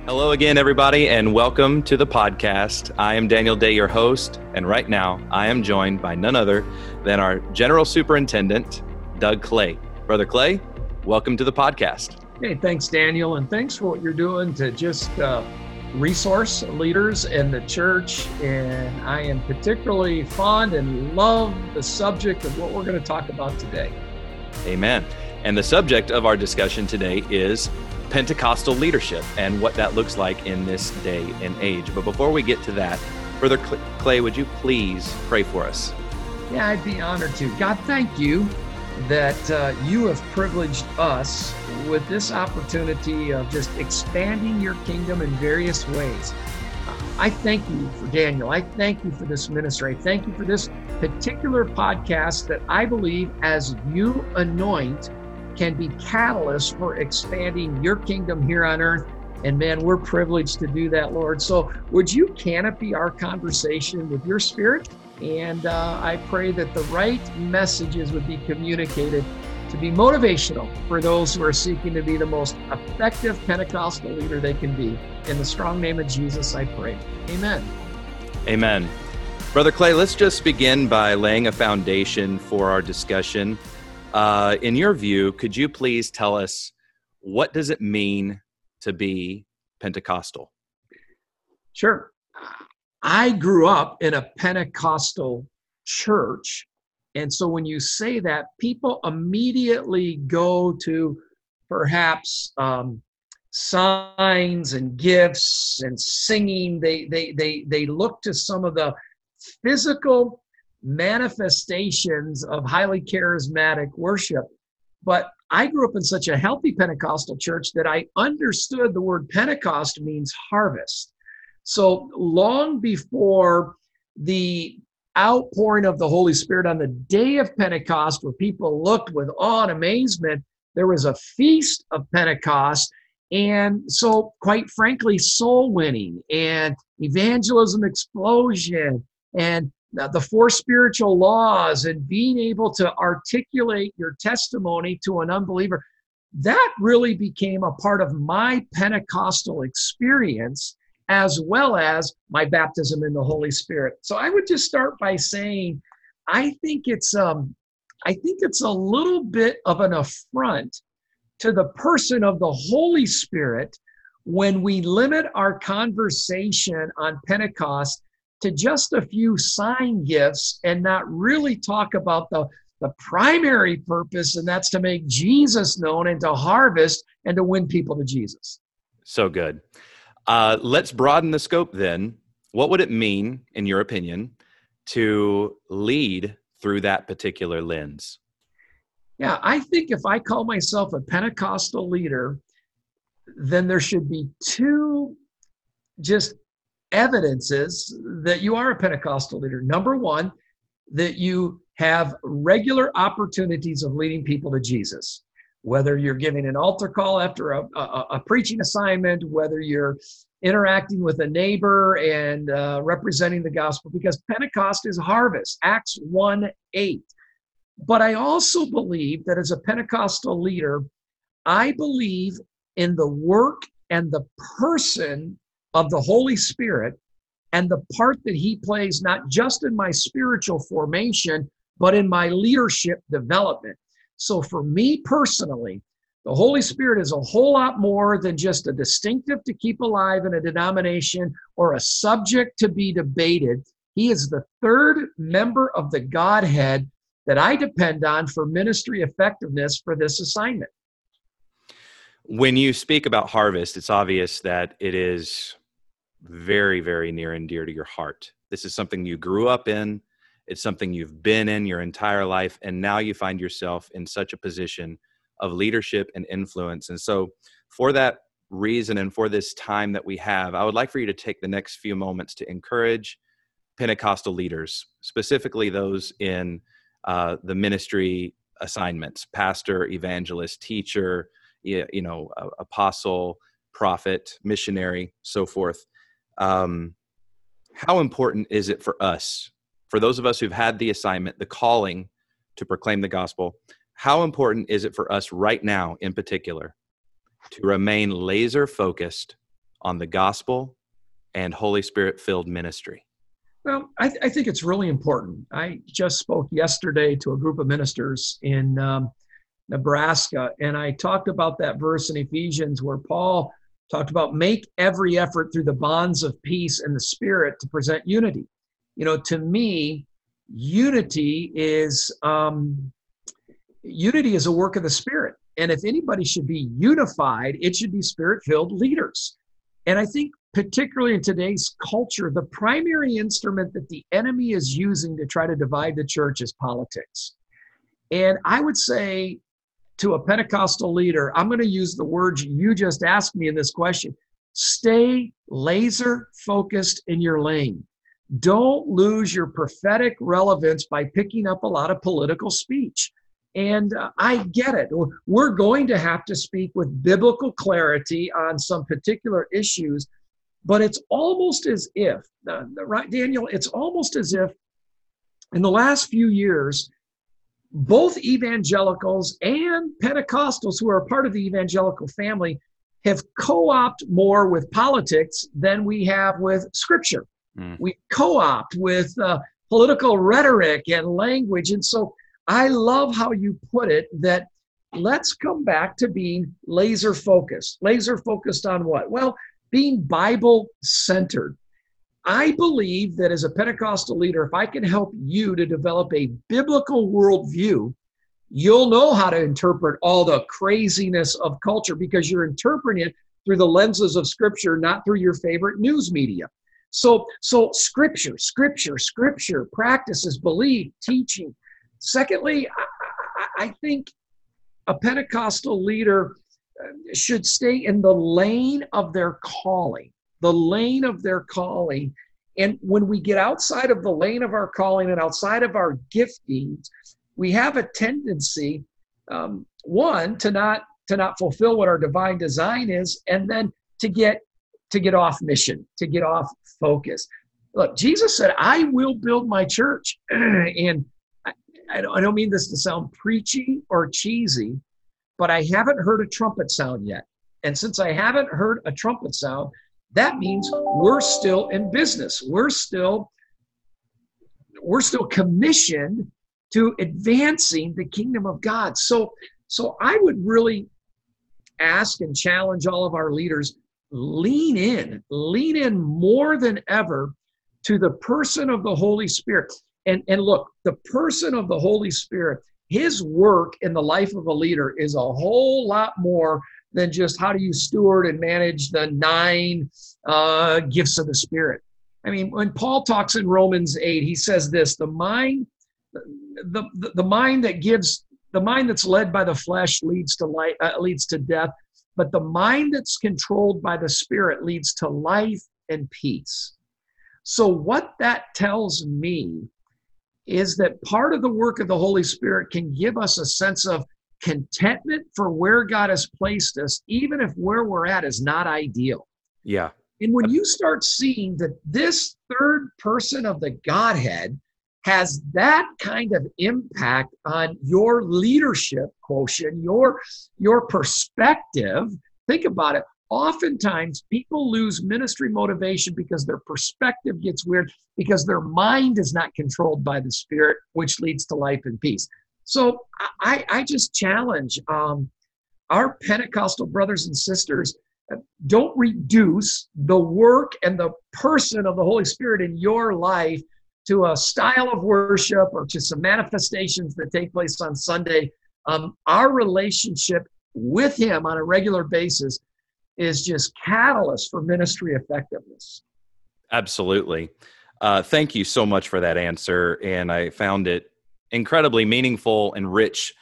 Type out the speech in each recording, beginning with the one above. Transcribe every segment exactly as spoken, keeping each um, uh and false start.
Hello again, everybody, and welcome to the podcast. I am Daniel Day, your host, and right now I am joined by none other than our General Superintendent, Doug Clay. Brother Clay, welcome to the podcast. Hey, thanks, Daniel, and thanks for what you're doing to just uh, resource leaders in the church. And I am particularly fond and love the subject of what we're going to talk about today. Amen. And the subject of our discussion today is Pentecostal leadership and what that looks like in this day and age. But before we get to that, Brother Clay, would you please pray for us? Yeah, I'd be honored to. God, thank you that uh, you have privileged us with this opportunity of just expanding your kingdom in various ways. I thank you for Daniel. I thank you for this ministry. I thank you for this particular podcast that I believe, as you anoint, can be catalyst for expanding your kingdom here on earth. And man, we're privileged to do that, Lord. So would you canopy our conversation with your spirit? And uh, I pray that the right messages would be communicated to be motivational for those who are seeking to be the most effective Pentecostal leader they can be. In the strong name of Jesus, I pray. Amen. Amen. Brother Clay, let's just begin by laying a foundation for our discussion. Uh, in your view, could you please tell us, what does it mean to be Pentecostal? Sure. I grew up in a Pentecostal church. And so when you say that, people immediately go to perhaps um, signs and gifts and singing. They, they, they, they look to some of the physical manifestations of highly charismatic worship. But I grew up in such a healthy Pentecostal church that I understood the word Pentecost means harvest. So long before the outpouring of the Holy Spirit on the day of Pentecost, where people looked with awe and amazement, there was a feast of Pentecost. And so, quite frankly, soul winning and evangelism explosion and the four spiritual laws and being able to articulate your testimony to an unbeliever, that really became a part of my Pentecostal experience, as well as my baptism in the Holy Spirit. So I would just start by saying, I think it's um, I think it's a little bit of an affront to the person of the Holy Spirit when we limit our conversation on Pentecost to just a few sign gifts and not really talk about the, the primary purpose, and that's to make Jesus known and to harvest and to win people to Jesus. So good. Uh, let's broaden the scope then. What would it mean, in your opinion, to lead through that particular lens? Yeah, I think if I call myself a Pentecostal leader, then there should be two just evidences that you are a Pentecostal leader. Number one, that you have regular opportunities of leading people to Jesus. Whether you're giving an altar call after a, a, a preaching assignment, whether you're interacting with a neighbor and uh, representing the gospel, because Pentecost is harvest, Acts one eight. But I also believe that as a Pentecostal leader, I believe in the work and the person of the Holy Spirit and the part that he plays, not just in my spiritual formation, but in my leadership development. So for me personally, the Holy Spirit is a whole lot more than just a distinctive to keep alive in a denomination or a subject to be debated. He is the third member of the Godhead that I depend on for ministry effectiveness for this assignment. When you speak about harvest, it's obvious that it is very, very near and dear to your heart. This is something you grew up in. It's something you've been in your entire life. And now you find yourself in such a position of leadership and influence. And so for that reason and for this time that we have, I would like for you to take the next few moments to encourage Pentecostal leaders, specifically those in uh, the ministry assignments, pastor, evangelist, teacher, you know, apostle, prophet, missionary, so forth. Um, how important is it for us, for those of us who've had the assignment, the calling to proclaim the gospel, how important is it for us right now in particular to remain laser focused on the gospel and Holy Spirit-filled ministry? Well, I, th- I think it's really important. I just spoke yesterday to a group of ministers in um, Nebraska, and I talked about that verse in Ephesians where Paul talked about make every effort through the bonds of peace and the Spirit to present unity. You know, to me, unity is um, unity is a work of the Spirit. And if anybody should be unified, it should be Spirit-filled leaders. And I think particularly in today's culture, the primary instrument that the enemy is using to try to divide the church is politics. And I would say to a Pentecostal leader, I'm going to use the words you just asked me in this question. Stay laser focused in your lane. Don't lose your prophetic relevance by picking up a lot of political speech. And uh, I get it. We're going to have to speak with biblical clarity on some particular issues, but it's almost as if, uh, right, Daniel, it's almost as if in the last few years, both evangelicals and Pentecostals who are a part of the evangelical family have co-opted more with politics than we have with Scripture. Mm. We co-opt with uh, political rhetoric and language. And so I love how you put it that let's come back to being laser focused. Laser focused on what? Well, being Bible centered. I believe that as a Pentecostal leader, if I can help you to develop a biblical worldview, you'll know how to interpret all the craziness of culture because you're interpreting it through the lenses of Scripture, not through your favorite news media. So, so Scripture, Scripture, Scripture, practices, belief, teaching. Secondly, I, I think a Pentecostal leader should stay in the lane of their calling, the lane of their calling. And when we get outside of the lane of our calling and outside of our giftings, we have a tendency, um, one, to not to not fulfill what our divine design is, and then to get to get off mission, to get off focus. Look, Jesus said, "I will build my church," and I, I don't, I don't mean this to sound preachy or cheesy, but I haven't heard a trumpet sound yet. And since I haven't heard a trumpet sound, that means we're still in business. We're still, we're still commissioned to advancing the kingdom of God. So, so I would really ask and challenge all of our leaders, lean in, lean in more than ever to the person of the Holy Spirit. And, and look, the person of the Holy Spirit, his work in the life of a leader is a whole lot more than just how do you steward and manage the nine uh, gifts of the Spirit. I mean, when Paul talks in Romans eight, he says this, the mind, the, the, the mind that gives, the mind that's led by the flesh leads to life, uh, leads to death, but the mind that's controlled by the Spirit leads to life and peace. So what that tells me is that part of the work of the Holy Spirit can give us a sense of contentment for where God has placed us, even if where we're at is not ideal. Yeah. And when you start seeing that this third person of the Godhead has that kind of impact on your leadership quotient, your, your perspective, think about it. Oftentimes, people lose ministry motivation because their perspective gets weird, because their mind is not controlled by the Spirit, which leads to life and peace. So I, I just challenge um, our Pentecostal brothers and sisters, uh, don't reduce the work and the person of the Holy Spirit in your life to a style of worship or to some manifestations that take place on Sunday. Um, our relationship with Him on a regular basis is just catalyst for ministry effectiveness. Absolutely. Uh, thank you so much for that answer. And I found it incredibly meaningful and rich.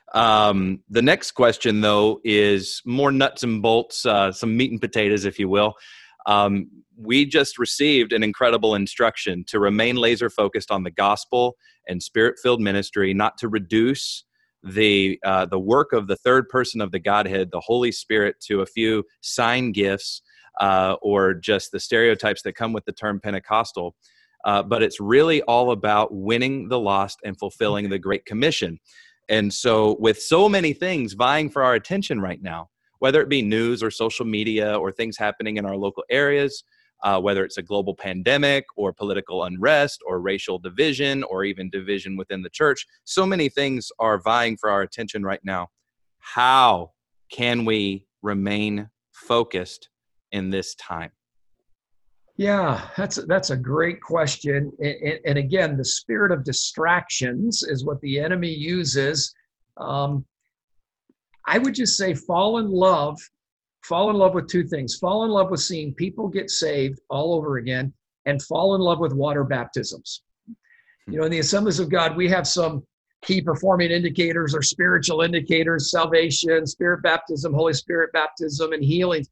Um, the next question, though, is more nuts and bolts, uh, some meat and potatoes, if you will. Um, we just received an incredible instruction to remain laser focused on the gospel and Spirit-filled ministry, not to reduce the uh, the work of the third person of the Godhead, the Holy Spirit, to a few sign gifts uh, or just the stereotypes that come with the term Pentecostal. Uh, but it's really all about winning the lost and fulfilling the Great Commission. And so with so many things vying for our attention right now, whether it be news or social media or things happening in our local areas, uh, whether it's a global pandemic or political unrest or racial division or even division within the church. So many things are vying for our attention right now. How can we remain focused in this time? Yeah, that's that's a great question. And, and again, the spirit of distractions is what the enemy uses. Um, I would just say fall in love, fall in love with two things. Fall in love with seeing people get saved all over again, and fall in love with water baptisms. You know, in the Assemblies of God, we have some key performing indicators or spiritual indicators: salvation, spirit baptism, Holy Spirit baptism, and healings.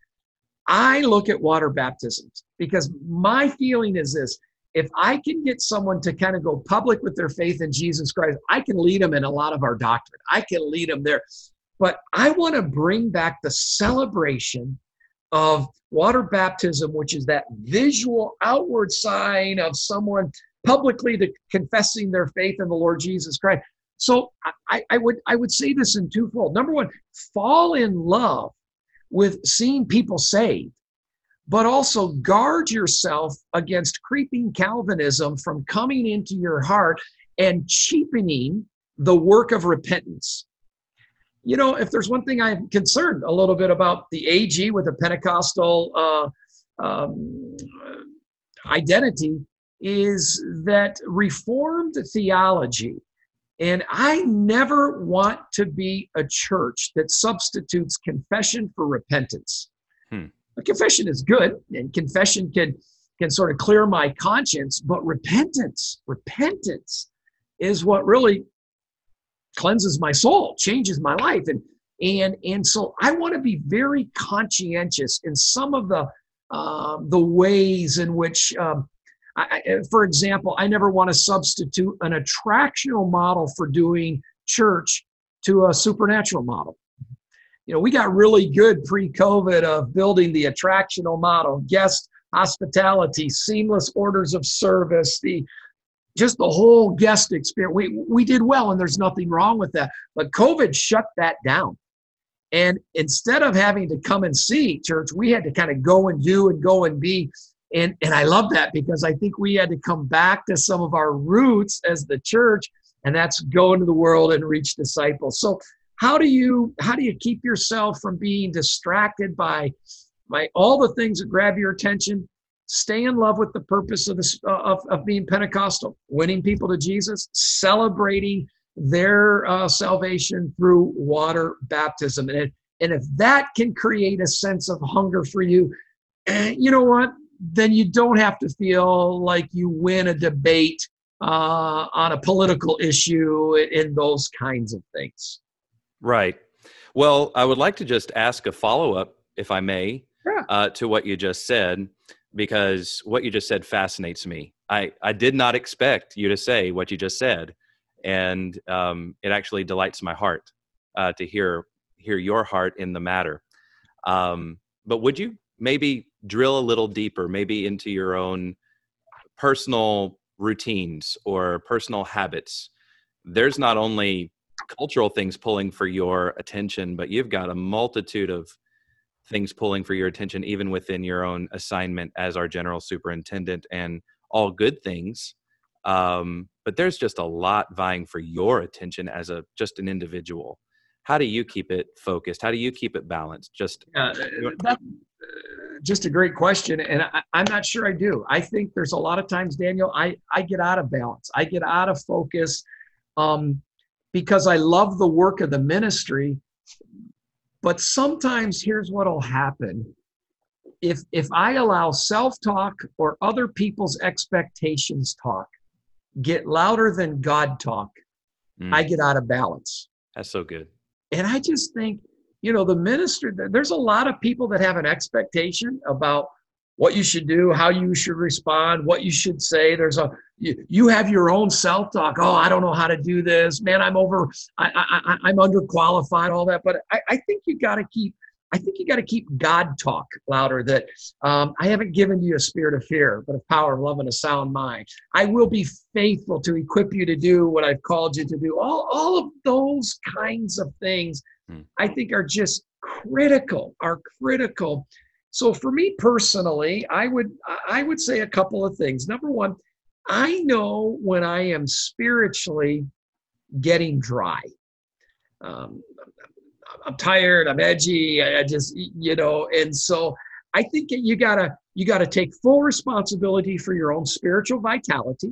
I look at water baptisms because my feeling is this: if I can get someone to kind of go public with their faith in Jesus Christ, I can lead them in a lot of our doctrine. I can lead them there. But I want to bring back the celebration of water baptism, which is that visual outward sign of someone publicly to confessing their faith in the Lord Jesus Christ. So I, I would I would say this in twofold. Number one, fall in love with seeing people saved, but also guard yourself against creeping Calvinism from coming into your heart and cheapening the work of repentance. You know, if there's one thing I'm concerned a little bit about the A G with the Pentecostal uh, um, identity is that Reformed theology. And I never want to be a church that substitutes confession for repentance. Hmm. Confession is good, and confession can, can sort of clear my conscience, but repentance, repentance is what really cleanses my soul, changes my life. And, and, and so I want to be very conscientious in some of the, uh, the ways in which, um, I, for example, I never want to substitute an attractional model for doing church to a supernatural model. You know, we got really good pre-COVID of building the attractional model, guest hospitality, seamless orders of service, the just the whole guest experience. We we did well, and there's nothing wrong with that. But COVID shut that down. And instead of having to come and see church, we had to kind of go and do and go and be. And, and I love that because I think we had to come back to some of our roots as the church, and that's go into the world and reach disciples. So how do you how do you keep yourself from being distracted by, by all the things that grab your attention? Stay in love with the purpose of, this, of, of being Pentecostal, winning people to Jesus, celebrating their uh, salvation through water baptism. And, it, and if that can create a sense of hunger for you, eh, you know what? Then you don't have to feel like you win a debate uh, on a political issue and those kinds of things. Right. Well, I would like to just ask a follow-up, if I may, yeah. uh, to what you just said, because what you just said fascinates me. I, I did not expect you to say what you just said, and um, it actually delights my heart uh, to hear hear your heart in the matter. Um, but would you maybe drill a little deeper, maybe into your own personal routines or personal habits? There's not only cultural things pulling for your attention, but you've got a multitude of things pulling for your attention, even within your own assignment as our general superintendent, and all good things. Um, but there's just a lot vying for your attention as a just an individual. How do you keep it focused? How do you keep it balanced? Just uh, that, uh, just a great question, and I, I'm not sure I do. I think there's a lot of times, Daniel, I I get out of balance. I get out of focus um, because I love the work of the ministry. But sometimes here's what'll happen. If if I allow self-talk or other people's expectations talk get louder than God talk, mm. I get out of balance. That's so good. And I just think, you know, the minister, there's a lot of people that have an expectation about what you should do, how you should respond, what you should say. There's a, you, you have your own self-talk. Oh, I don't know how to do this. Man, I'm over, I, I, I'm underqualified, all that. But I, I think you got to keep, I think you got to keep God talk louder, that um, I haven't given you a spirit of fear, but of power, of love, and a sound mind. I will be faithful to equip you to do what I've called you to do. All, all of those kinds of things, hmm. I think, are just critical, are critical. So for me personally, I would I would say a couple of things. Number one, I know when I am spiritually getting dry. Um, I'm tired, I'm edgy, I just, you know, and so I think you gotta you gotta take full responsibility for your own spiritual vitality.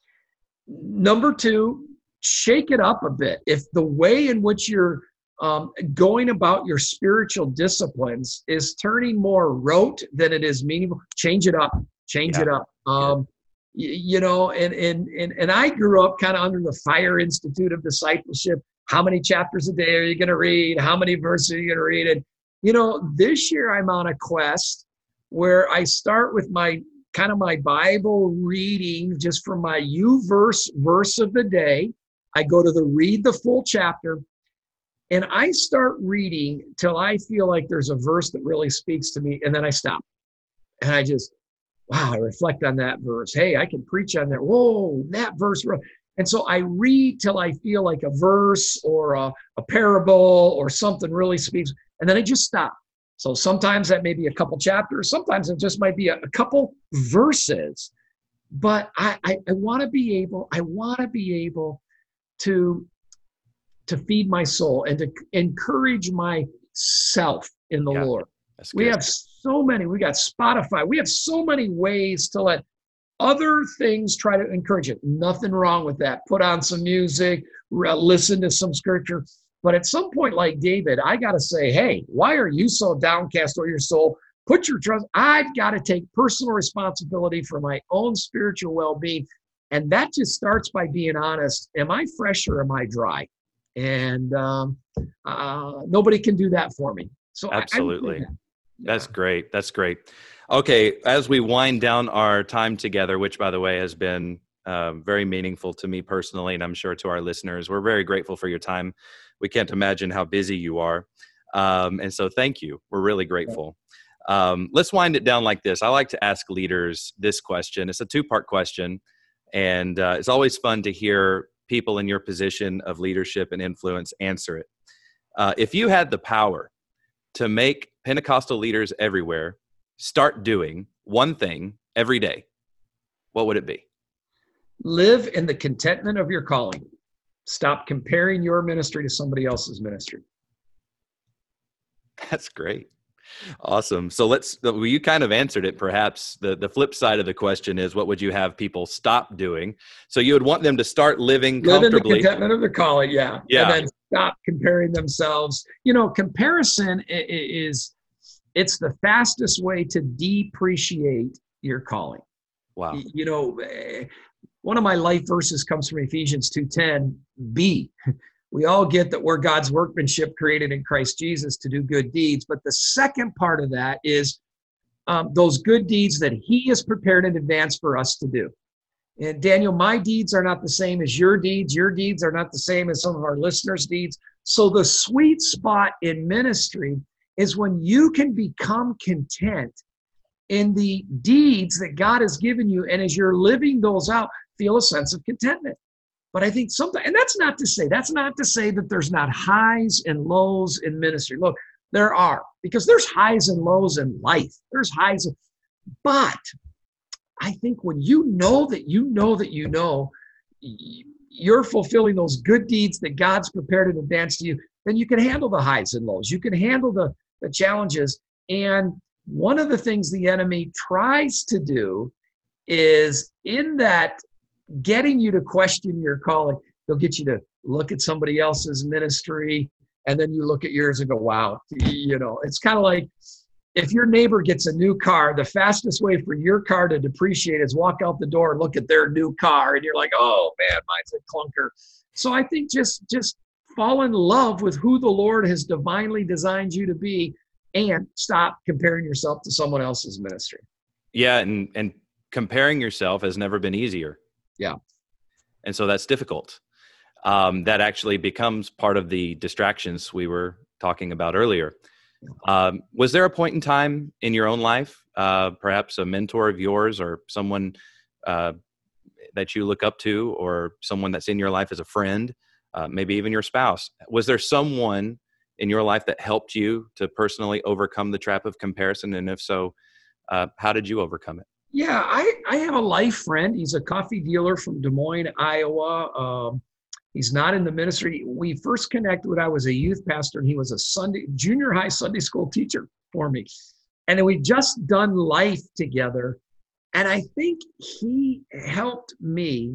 Number two, shake it up a bit. If the way in which you're um, going about your spiritual disciplines is turning more rote than it is meaningful, change it up, change Yeah. it up. Um, you, you know, and, and, and, and I grew up kind of under the FIRE Institute of Discipleship. How many chapters a day are you going to read? How many verses are you going to read? And, you know, this year I'm on a quest where I start with my kind of my Bible reading just from my U verse verse of the day. I go to the read the full chapter, and I start reading till I feel like there's a verse that really speaks to me, and then I stop. And I just, wow, I reflect on that verse. Hey, I can preach on that. Whoa, that verse. And so I read till I feel like a verse or a, a parable or something really speaks, and then I just stop. So sometimes that may be a couple chapters. Sometimes it just might be a, a couple verses. But I, I, I want to be able, I want to be able to, to feed my soul and to encourage myself in the Yeah, Lord. that's We good. have so many, we got Spotify. We have so many ways to let other things try to encourage it. Nothing wrong with that. Put on some music, listen to some scripture. But at some point, like David, I got to say, hey, why are you so downcast, O your soul? Put your trust. I've got to take personal responsibility for my own spiritual well-being. And that just starts by being honest. Am I fresh or am I dry? And um, uh, nobody can do that for me. So Absolutely. I, I that. Yeah. That's great. That's great. Okay. As we wind down our time together, which by the way has been uh, very meaningful to me personally, and I'm sure to our listeners, we're very grateful for your time. We can't imagine how busy you are. Um, and so thank you. We're really grateful. Um, let's wind it down like this. I like to ask leaders this question. It's a two-part question. And uh, it's always fun to hear people in your position of leadership and influence answer it. Uh, if you had the power to make Pentecostal leaders everywhere start doing one thing every day, what would it be? Live in the contentment of your calling. Stop comparing your ministry to somebody else's ministry. That's great. Awesome. So let's, well, you kind of answered it. Perhaps the, the flip side of the question is, what would you have people stop doing? So you would want them to start living Live comfortably. in the contentment of their calling, yeah. Yeah. And then stop comparing themselves. You know, comparison is, it's the fastest way to depreciate your calling. Wow. You know, one of my life verses comes from Ephesians two ten B. We all get that we're God's workmanship created in Christ Jesus to do good deeds. But the second part of that is um, those good deeds that he has prepared in advance for us to do. And Daniel, my deeds are not the same as your deeds. Your deeds are not the same as some of our listeners' deeds. So the sweet spot in ministry is when you can become content in the deeds that God has given you. And as you're living those out, feel a sense of contentment. But I think sometimes, and that's not to say, that's not to say that there's not highs and lows in ministry. Look, there are, because there's highs and lows in life. There's highs, but I think when you know that you know that you know you're fulfilling those good deeds that God's prepared in advance to you, then you can handle the highs and lows. You can handle the, the challenges. And one of the things the enemy tries to do is in that getting you to question your calling, they'll get you to look at somebody else's ministry, and then you look at yours and go, wow, you know, it's kind of like if your neighbor gets a new car, the fastest way for your car to depreciate is walk out the door and look at their new car, and you're like, oh man, mine's a clunker. So I think just just fall in love with who the Lord has divinely designed you to be, and stop comparing yourself to someone else's ministry. Yeah, and and comparing yourself has never been easier. Yeah. And so that's difficult. Um, that actually becomes part of the distractions we were talking about earlier. Um, was there a point in time in your own life, uh, perhaps a mentor of yours or someone uh, that you look up to, or someone that's in your life as a friend, uh, maybe even your spouse? Was there someone in your life that helped you to personally overcome the trap of comparison? And if so, uh, how did you overcome it? Yeah, I, I have a life friend. He's a coffee dealer from Des Moines, Iowa. Um, he's not in the ministry. We first connected when I was a youth pastor, and he was a Sunday junior high Sunday school teacher for me. And then we've just done life together. And I think he helped me,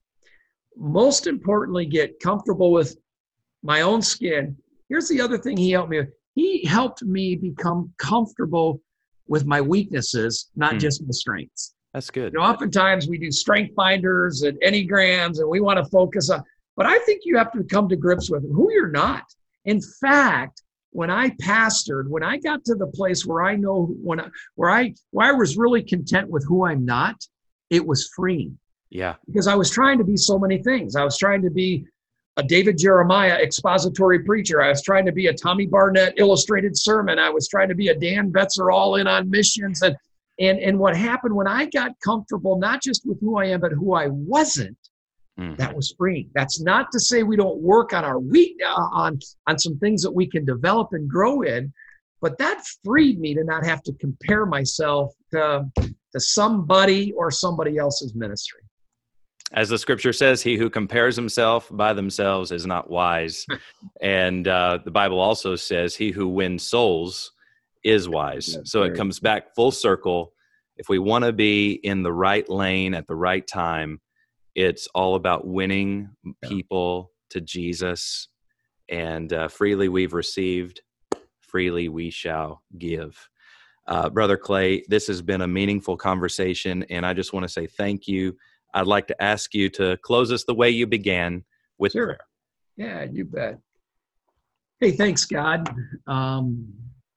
most importantly, get comfortable with my own skin. Here's the other thing he helped me with. He helped me become comfortable with my weaknesses, not hmm. just my strengths. That's good. You know, oftentimes we do strength finders and enneagrams, and we want to focus on, but I think you have to come to grips with who you're not. In fact, when I pastored, when I got to the place where I know when I, where I where I was really content with who I'm not, it was freeing. Yeah. Because I was trying to be so many things. I was trying to be a David Jeremiah expository preacher. I was trying to be a Tommy Barnett illustrated sermon. I was trying to be a Dan Betzer all in on missions. And, and, and what happened when I got comfortable, not just with who I am, but who I wasn't, mm-hmm. that was freeing. That's not to say we don't work on our weak, uh, on, on some things that we can develop and grow in, but that freed me to not have to compare myself to, to somebody or somebody else's ministry. As the scripture says, he who compares himself by themselves is not wise. And uh, the Bible also says he who wins souls is wise. That's so it comes back full circle. If we want to be in the right lane at the right time, it's all about winning people to Jesus. And uh, freely we've received, freely we shall give. Uh, Brother Clay, this has been a meaningful conversation, and I just want to say thank you. I'd like to ask you to close us the way you began, with sure. prayer. Yeah, you bet. Hey, thanks, God, um,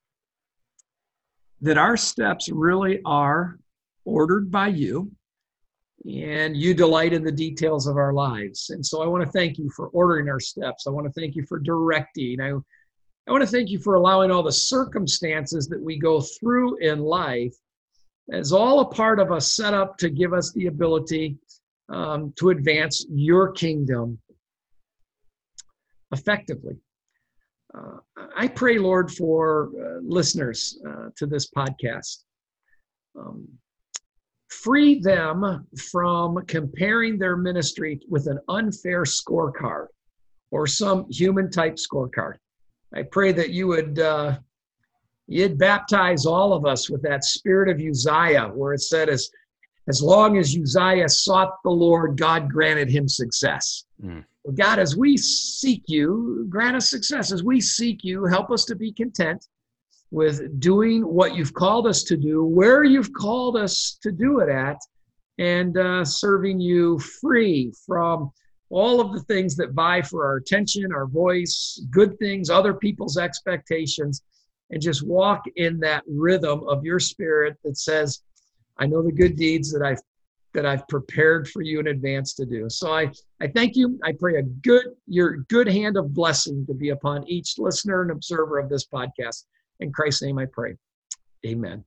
that our steps really are ordered by you, and you delight in the details of our lives. And so I want to thank you for ordering our steps. I want to thank you for directing. I, I want to thank you for allowing all the circumstances that we go through in life as all a part of a setup to give us the ability um, to advance your kingdom effectively. Uh, I pray, Lord, for uh, listeners uh, to this podcast. Um, free them from comparing their ministry with an unfair scorecard or some human type scorecard. I pray that you would uh, You'd baptize all of us with that spirit of Uzziah, where it said, as, as long as Uzziah sought the Lord, God granted him success. Mm. God, as we seek you, grant us success. As we seek you, help us to be content with doing what you've called us to do, where you've called us to do it at, and uh, serving you free from all of the things that vie for our attention, our voice, good things, other people's expectations, and just walk in that rhythm of your spirit that says, I know the good deeds that I've that I've prepared for you in advance to do. So I, I thank you. I pray a good, your good hand of blessing to be upon each listener and observer of this podcast. In Christ's name I pray. Amen.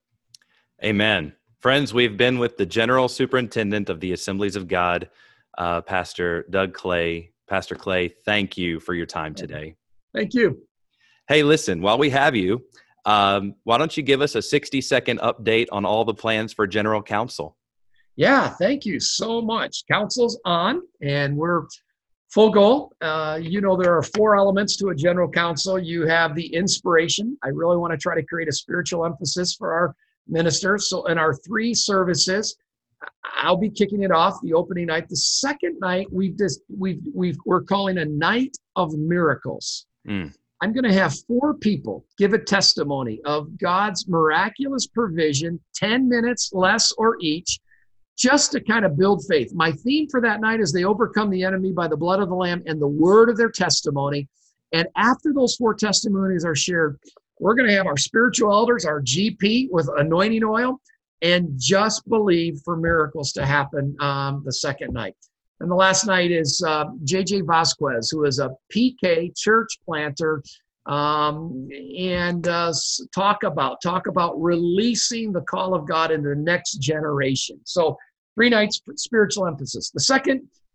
Amen. Friends, we've been with the General Superintendent of the Assemblies of God, uh, Pastor Doug Clay. Pastor Clay, thank you for your time today. Thank you. Hey, listen, while we have you, um, why don't you give us a sixty-second update on all the plans for General Council? Yeah, thank you so much. Council's on, and we're full goal. Uh, you know, there are four elements to a General Council. You have the inspiration. I really want to try to create a spiritual emphasis for our ministers. So in our three services, I'll be kicking it off the opening night. The second night, we've just, we've, we've, we're calling a night of miracles. Mm. I'm going to have four people give a testimony of God's miraculous provision, ten minutes less or each, just to kind of build faith. My theme for that night is they overcome the enemy by the blood of the Lamb and the word of their testimony. And after those four testimonies are shared, we're going to have our spiritual elders, our G P with anointing oil, and just believe for miracles to happen um, the second night. And the last night is uh, J J Vasquez, who is a P K church planter, um, and uh, talk about talk about releasing the call of God in the next generation. So three nights, spiritual emphasis. The second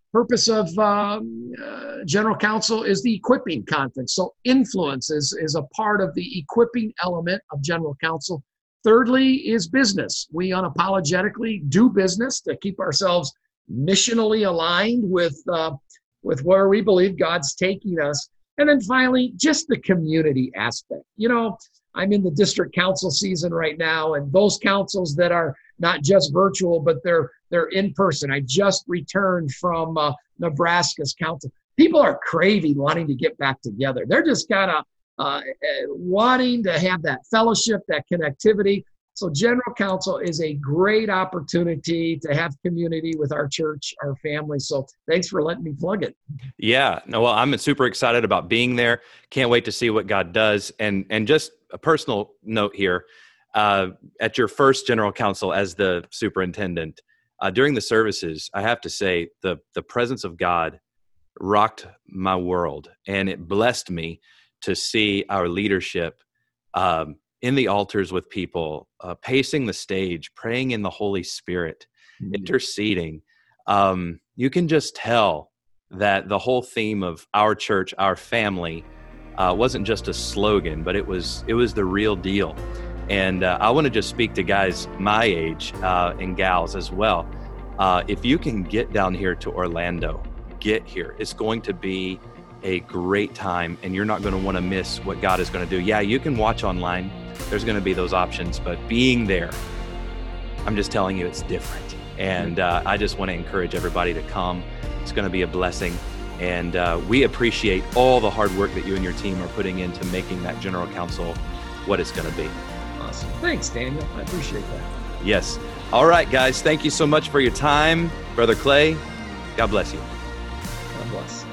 purpose of um, uh, General Council is the equipping conference. So influence is, is a part of the equipping element of General Council. Thirdly is business. We unapologetically do business to keep ourselves missionally aligned with, uh, with where we believe God's taking us. And then finally, just the community aspect. You know, I'm in the district council season right now, and those councils that are not just virtual, but they're they're in person. I just returned from uh, Nebraska's council. People are craving, wanting to get back together. They're just kind of uh, wanting to have that fellowship, that connectivity. So General Council is a great opportunity to have community with our church, our family. So thanks for letting me plug it. Yeah, no, well, I'm super excited about being there. Can't wait to see what God does. And and just a personal note here, uh, at your first General Council as the superintendent, uh, during the services, I have to say the the presence of God rocked my world, and it blessed me to see our leadership um, in the altars with people, uh, pacing the stage, praying in the Holy Spirit, mm-hmm. interceding. Um, you can just tell that the whole theme of our church, our family, uh, wasn't just a slogan, but it was it was the real deal. And uh, I want to just speak to guys my age uh, and gals as well. Uh, if you can get down here to Orlando, get here. It's going to be a great time, and you're not going to want to miss what God is going to do. Yeah, you can watch online. There's going to be those options, but being there, I'm just telling you, it's different. And uh, I just want to encourage everybody to come. It's going to be a blessing. And uh, we appreciate all the hard work that you and your team are putting into making that General Council what it's going to be. Awesome. Thanks, Daniel. I appreciate that. Yes. All right, guys. Thank you so much for your time. Brother Clay, God bless you. God bless.